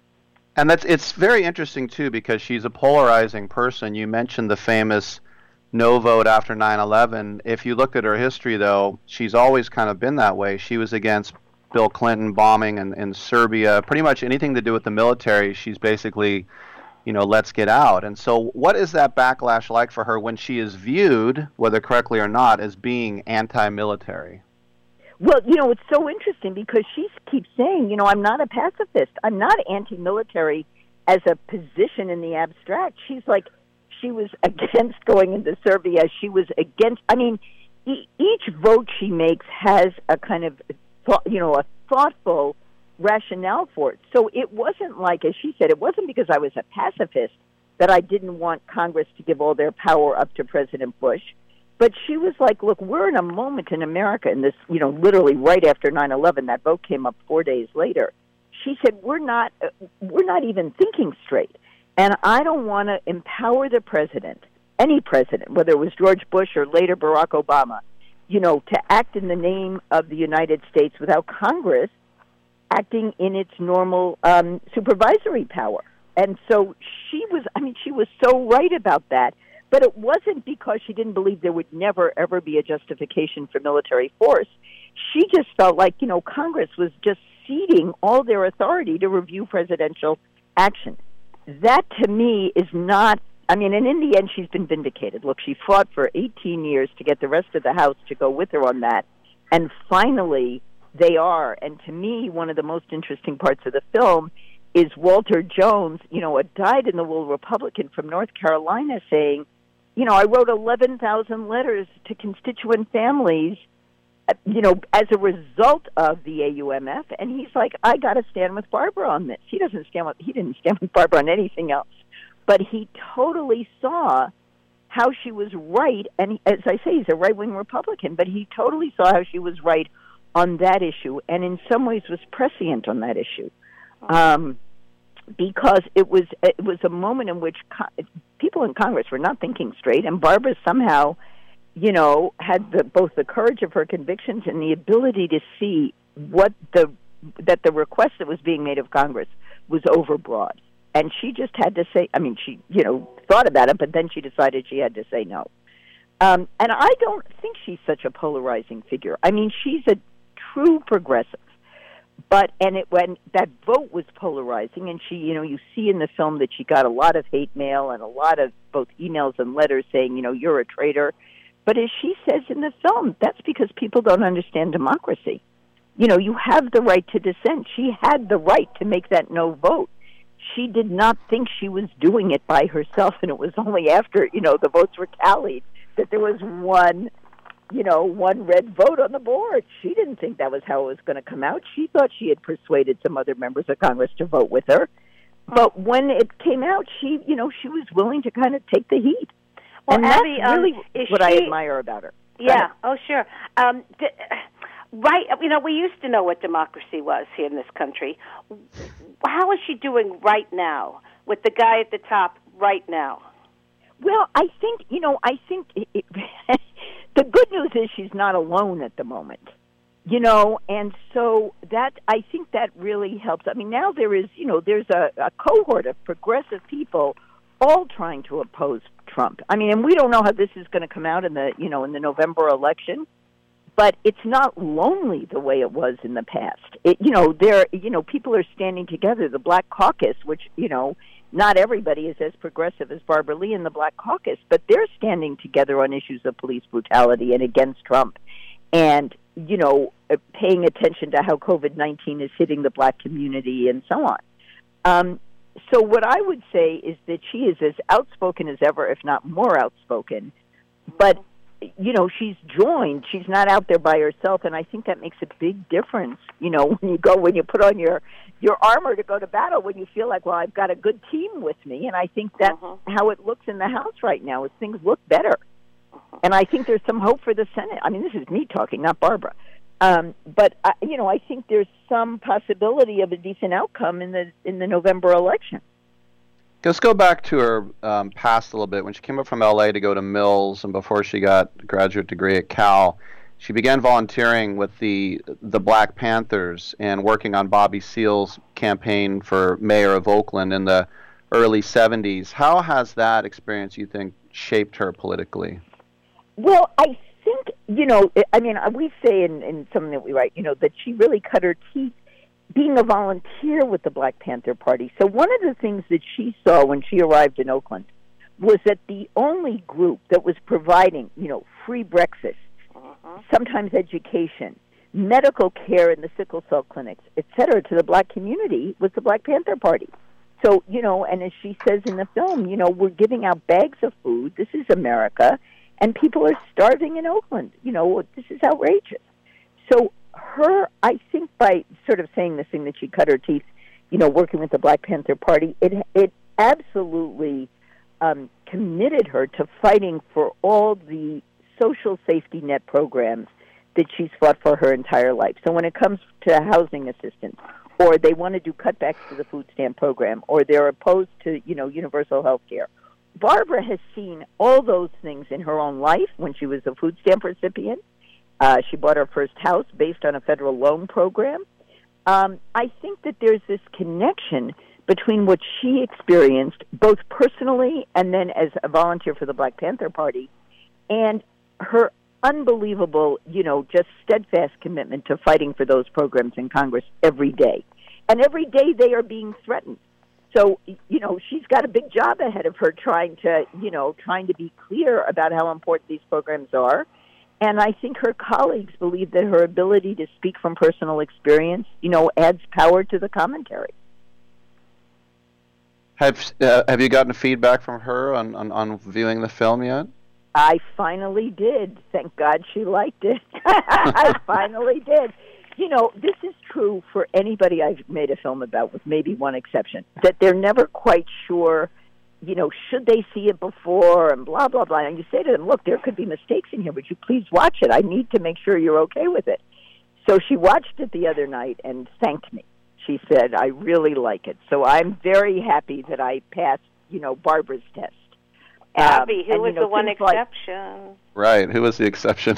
And that's it's very interesting, too, because she's a polarizing person. You mentioned the famous no vote after nine eleven. If you look at her history, though, she's always kind of been that way. She was against Bill Clinton bombing in, in Serbia, pretty much anything to do with the military, she's basically, you know, let's get out. And so what is that backlash like for her when she is viewed, whether correctly or not, as being anti-military? Well, you know, it's so interesting because she keeps saying, you know, I'm not a pacifist. I'm not anti-military as a position in the abstract. She's like, she was against going into Serbia. She was against, I mean, e- each vote she makes has a kind of, thought, you know, a thoughtful rationale for it. So it wasn't like, as she said, it wasn't because I was a pacifist that I didn't want Congress to give all their power up to President Bush. But she was like, look, we're in a moment in America, and this, you know, literally right after nine eleven, that vote came up four days later. She said, we're not, uh, we're not even thinking straight. And I don't want to empower the president, any president, whether it was George Bush or later Barack Obama, you know, to act in the name of the United States without Congress acting in its normal um, supervisory power. And so she was, I mean, she was so right about that. But it wasn't because she didn't believe there would never, ever be a justification for military force. She just felt like, you know, Congress was just ceding all their authority to review presidential action. That, to me, is not, I mean, and in the end, she's been vindicated. Look, she fought for eighteen years to get the rest of the House to go with her on that. And finally, they are. And to me, one of the most interesting parts of the film is Walter Jones, you know, a dyed-in-the-wool Republican from North Carolina, saying, you know, I wrote eleven thousand letters to constituent families, you know, as a result of the A U M F, and he's like, I got to stand with Barbara on this. He doesn't stand with, he didn't stand with Barbara on anything else, but he totally saw how she was right, and he, as I say, he's a right-wing Republican, but he totally saw how she was right on that issue, and in some ways was prescient on that issue, um, because it was it was a moment in which co- people in Congress were not thinking straight, and Barbara somehow, you know, had the, both the courage of her convictions and the ability to see what the that the request that was being made of Congress was overbroad, and she just had to say. I mean, she you know thought about it, but then she decided she had to say no. Um, and I don't think she's such a polarizing figure. I mean, she's a true progressive. But, and it, when that vote was polarizing, and she, you know, you see in the film that she got a lot of hate mail and a lot of both emails and letters saying, you know, you're a traitor. But as she says in the film, that's because people don't understand democracy. You know, you have the right to dissent. She had the right to make that no vote. She did not think she was doing it by herself, and it was only after, you know, the votes were tallied that there was one you know, one red vote on the board. She didn't think that was how it was going to come out. She thought she had persuaded some other members of Congress to vote with her. But when it came out, she, you know, she was willing to kind of take the heat. Well, and Abby, that's really um, is what she, I admire about her. Yeah, oh, sure. Um, d- right, you know, we used to know what democracy was here in this country. How is she doing right now with the guy at the top right now? Well, I think, you know, I think it, it, the good news is she's not alone at the moment, you know, and so that, I think that really helps. I mean, now there is, you know, there's a, a cohort of progressive people all trying to oppose Trump. I mean, and we don't know how this is going to come out in the, you know, in the November election, but it's not lonely the way it was in the past. It, you know, there, you know, people are standing together. The Black Caucus, which, you know, not everybody is as progressive as Barbara Lee in the Black Caucus, but they're standing together on issues of police brutality and against Trump and, you know, paying attention to how COVID nineteen is hitting the black community and so on. Um, so what I would say is that she is as outspoken as ever, if not more outspoken, but, you know, she's joined. She's not out there by herself, and I think that makes a big difference, you know, when you go, when you put on your your armor to go to battle, when you feel like, well, I've got a good team with me, and I think that's uh-huh. how it looks in the House right now, is things look better. Uh-huh. And I think there's some hope for the Senate. I mean, this is me talking, not Barbara. Um, but, I, you know, I think there's some possibility of a decent outcome in the in the November election. Let's go back to her um, past a little bit. When she came up from L A to go to Mills, and before she got a graduate degree at Cal, she began volunteering with the the Black Panthers and working on Bobby Seale's campaign for mayor of Oakland in the early seventies. How has that experience, you think, shaped her politically? Well, I think, you know, I mean, we say in, in something that we write, you know, that she really cut her teeth being a volunteer with the Black Panther Party. So one of the things that she saw when she arrived in Oakland was that the only group that was providing, you know, free breakfast, uh-huh. sometimes education, medical care in the sickle cell clinics, et cetera, to the black community was the Black Panther Party. So, you know, and as she says in the film, you know, we're giving out bags of food. This is America, and people are starving in Oakland. You know, this is outrageous. So her, I think by sort of saying this thing that she cut her teeth, you know, working with the Black Panther Party, it it absolutely um, committed her to fighting for all the social safety net programs that she's fought for her entire life. So when it comes to housing assistance, or they want to do cutbacks to the food stamp program, or they're opposed to, you know, universal health care, Barbara has seen all those things in her own life when she was a food stamp recipient. Uh, she bought her first house based on a federal loan program. Um, I think that there's this connection between what she experienced, both personally and then as a volunteer for the Black Panther Party, and her unbelievable, you know, just steadfast commitment to fighting for those programs in Congress every day. And every day they are being threatened. So, you know, she's got a big job ahead of her trying to, you know, trying to be clear about how important these programs are. And I think her colleagues believe that her ability to speak from personal experience, you know, adds power to the commentary. Have uh, have you gotten feedback from her on, on, on viewing the film yet? I finally did. Thank God she liked it. I finally did. You know, this is true for anybody I've made a film about, with maybe one exception, that they're never quite sure, you know, should they see it before and blah, blah, blah. And you say to them, look, there could be mistakes in here. Would you please watch it? I need to make sure you're okay with it. So she watched it the other night and thanked me. She said, I really like it. So I'm very happy that I passed, you know, Barbara's test. Abby, who um, was you know, the one like, exception? Right. Who was the exception?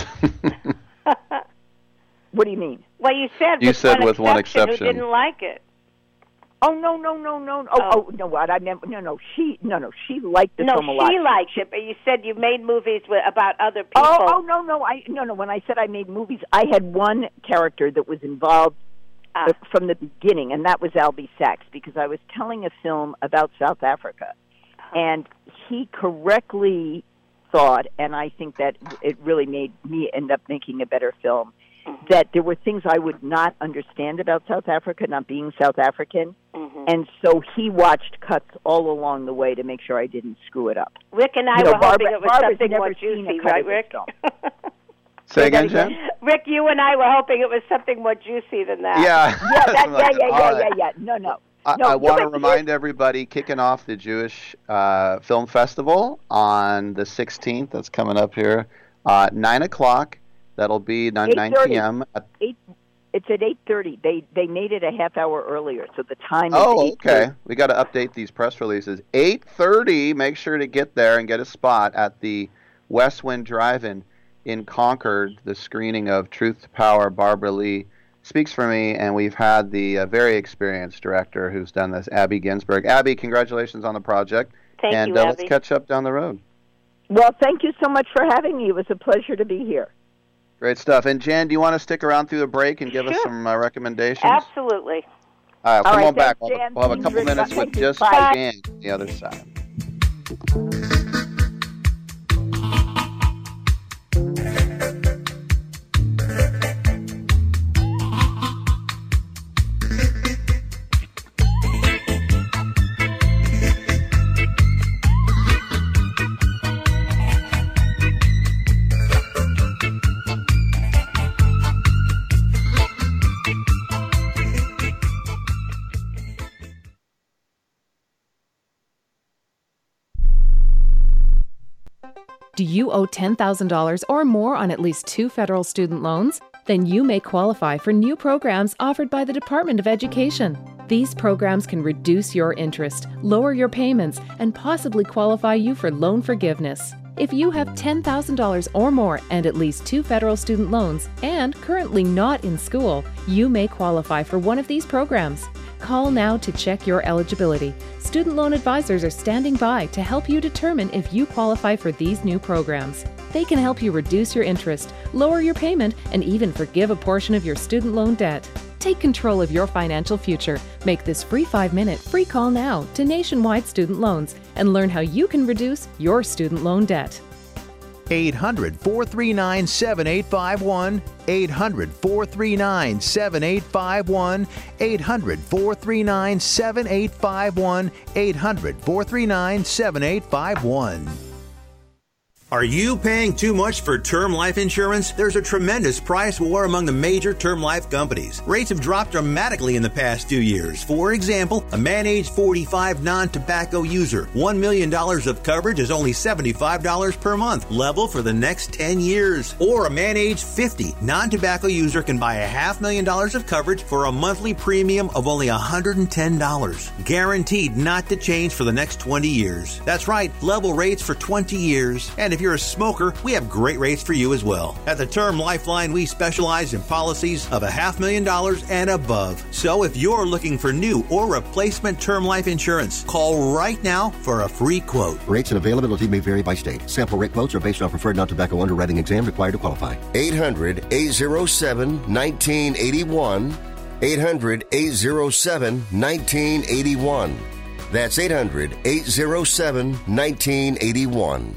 What do you mean? Well, you said you with said one with one exception exception who didn't like it. Oh no no no no! Oh oh, oh no! What I meant? No no. She no no. She liked the no, film a lot. she liked it, but you said you made movies with, about other people. Oh oh no no! I no no. When I said I made movies, I had one character that was involved ah. from the beginning, and that was Albie Sachs, because I was telling a film about South Africa, and he correctly thought, and I think that it really made me end up making a better film, mm-hmm. that there were things I would not understand about South Africa, not being South African, mm-hmm. and so he watched cuts all along the way to make sure I didn't screw it up. Rick and I you were know, Barbara, hoping it was Barbara's something never more juicy, right, Rick? Say again, Jen? Rick, you and I were hoping it was something more juicy than that. Yeah. yeah, that, yeah, yeah, yeah, yeah, yeah. No, no. I, no, I want to but, remind everybody, kicking off the Jewish uh, Film Festival on the sixteenth. That's coming up here, uh, nine o'clock. That'll be nine p.m. At, eight, it's at eight thirty. They they made it a half hour earlier, so the time. Oh, is okay. We got to update these press releases. eight thirty. Make sure to get there and get a spot at the West Wind Drive-In in Concord. The screening of Truth to Power. Barbara Lee Speaks for Me, and we've had the uh, very experienced director who's done this, Abby Ginsberg. Abby, congratulations on the project. Thank and you, uh, Abby. let's catch up down the road. Well, thank you so much for having me. It was a pleasure to be here. Great stuff. And Jan, do you want to stick around through the break and give sure. us some uh, recommendations? Absolutely. All right, All come right, on back. thanks, We'll have, we'll have a couple minutes with just Bye. Jan on the other side. Do you owe ten thousand dollars or more on at least two federal student loans? Then you may qualify for new programs offered by the Department of Education. These programs can reduce your interest, lower your payments, and possibly qualify you for loan forgiveness. If you have ten thousand dollars or more and at least two federal student loans and currently not in school, you may qualify for one of these programs. Call now to check your eligibility. Student loan advisors are standing by to help you determine if you qualify for these new programs. They can help you reduce your interest, lower your payment, and even forgive a portion of your student loan debt. Take control of your financial future. Make this free five-minute free call now to Nationwide Student Loans and learn how you can reduce your student loan debt. eight hundred, four three nine, seven eight five one, eight hundred, four three nine, seven eight five one, eight hundred, four three nine, seven eight five one, eight hundred, four three nine, seven eight five one. Are you paying too much for term life insurance? There's a tremendous price war among the major term life companies. Rates have dropped dramatically in the past two years. For example, a man age forty-five non-tobacco user, one million dollars of coverage is only seventy-five dollars per month, level for the next ten years. Or a man age fifty non-tobacco user can buy a half million dollars of coverage for a monthly premium of only one hundred ten dollars. Guaranteed not to change for the next twenty years. That's right, level rates for twenty years. And if you're a smoker, we have great rates for you as well. At the Term Lifeline, we specialize in policies of a half million dollars and above. So if you're looking for new or replacement term life insurance, call right now for a free quote. Rates and availability may vary by state. Sample rate quotes are based on preferred non-tobacco underwriting exam required to qualify. eight hundred, eight oh seven, one nine eight one. eight hundred, eight oh seven, one nine eight one. That's eight hundred, eight oh seven, one nine eight one.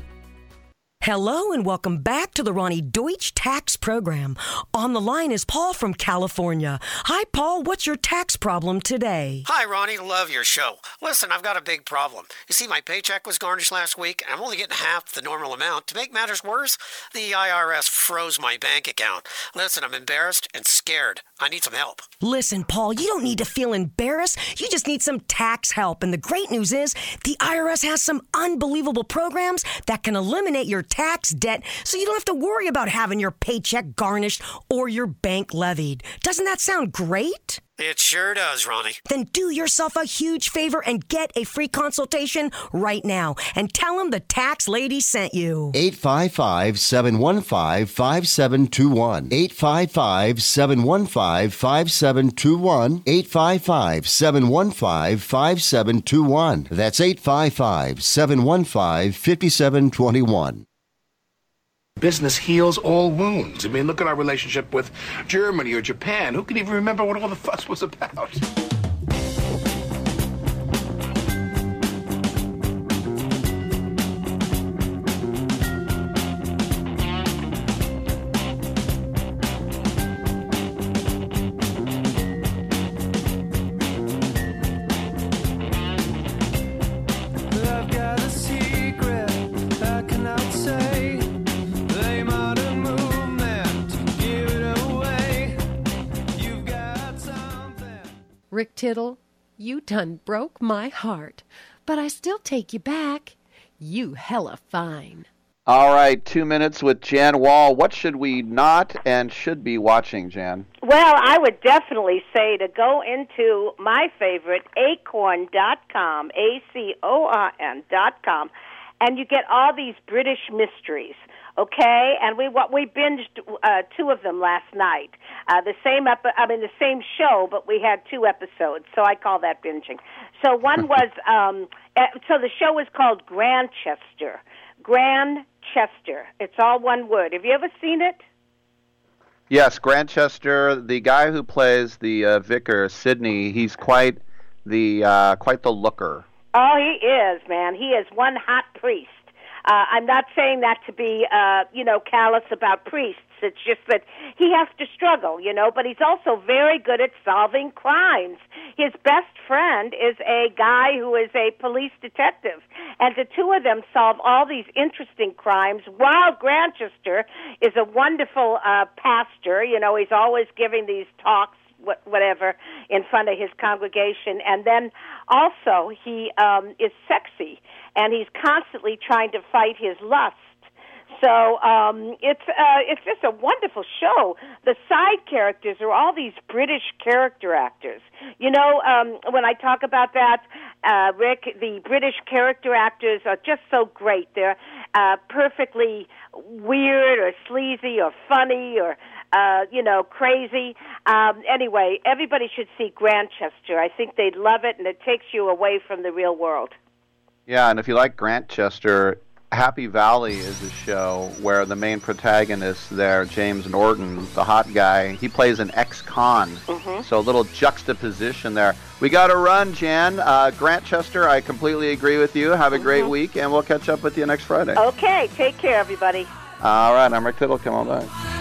Hello and welcome back to the Ronnie Deutsch Tax Program. On the line is Paul from California. Hi, Paul. What's your tax problem today? Hi, Ronnie. Love your show. Listen, I've got a big problem. You see, my paycheck was garnished last week, and I'm only getting half the normal amount. To make matters worse, the I R S froze my bank account. Listen, I'm embarrassed and scared. I need some help. Listen, Paul, you don't need to feel embarrassed. You just need some tax help. And the great news is the I R S has some unbelievable programs that can eliminate your tax debt so you don't have to worry about having your paycheck garnished or your bank levied. Doesn't that sound great? It sure does, Ronnie. Then do yourself a huge favor and get a free consultation right now and tell them the tax lady sent you. eight five five, seven one five, five seven two one. eight five five, seven one five, five seven two one. eight five five, seven one five, five seven two one. That's eight five five, seven one five, five seven two one. Business heals all wounds. I mean, look at our relationship with Germany or Japan. Who can even remember what all the fuss was about? Rick Tittle, you done broke my heart, but I still take you back. You hella fine. All right, two minutes with Jan Wall. What should we not and should be watching, Jan? Well, I would definitely say to go into my favorite, acorn dot com, A C O R N dot com, and you get all these British mysteries. Okay, and we what we binged uh, two of them last night. Uh, the same epi- I mean the same show, but we had two episodes, so I call that binging. So one was um, uh, so the show was called Grantchester. Grantchester. It's all one word. Have you ever seen it? Yes, Grantchester. The guy who plays the uh, vicar, Sidney, he's quite the uh, quite the looker. Oh, he is, man. He is one hot priest. Uh, I'm not saying that to be, uh, you know, callous about priests. It's just that he has to struggle, you know, but he's also very good at solving crimes. His best friend is a guy who is a police detective, and the two of them solve all these interesting crimes while Grantchester is a wonderful uh, pastor. You know, he's always giving these talks, whatever, in front of his congregation. And then also he um, is sexy, and he's constantly trying to fight his lust. So um, it's uh, it's just a wonderful show. The side characters are all these British character actors. You know, um, when I talk about that, uh, Rick, the British character actors are just so great. They're uh, perfectly weird or sleazy or funny or Uh, you know, crazy. Um, anyway, everybody should see Grantchester. I think they'd love it, and it takes you away from the real world. Yeah, and if you like Grantchester, Happy Valley is a show where the main protagonist there, James Norton, the hot guy, he plays an ex-con. Mm-hmm. So a little juxtaposition there. We got to run, Jan. Uh, Grant Chester, I completely agree with you. Have a great Mm-hmm. week, and we'll catch up with you next Friday. Okay, take care, everybody. All right, I'm Rick Tittle. Come on back.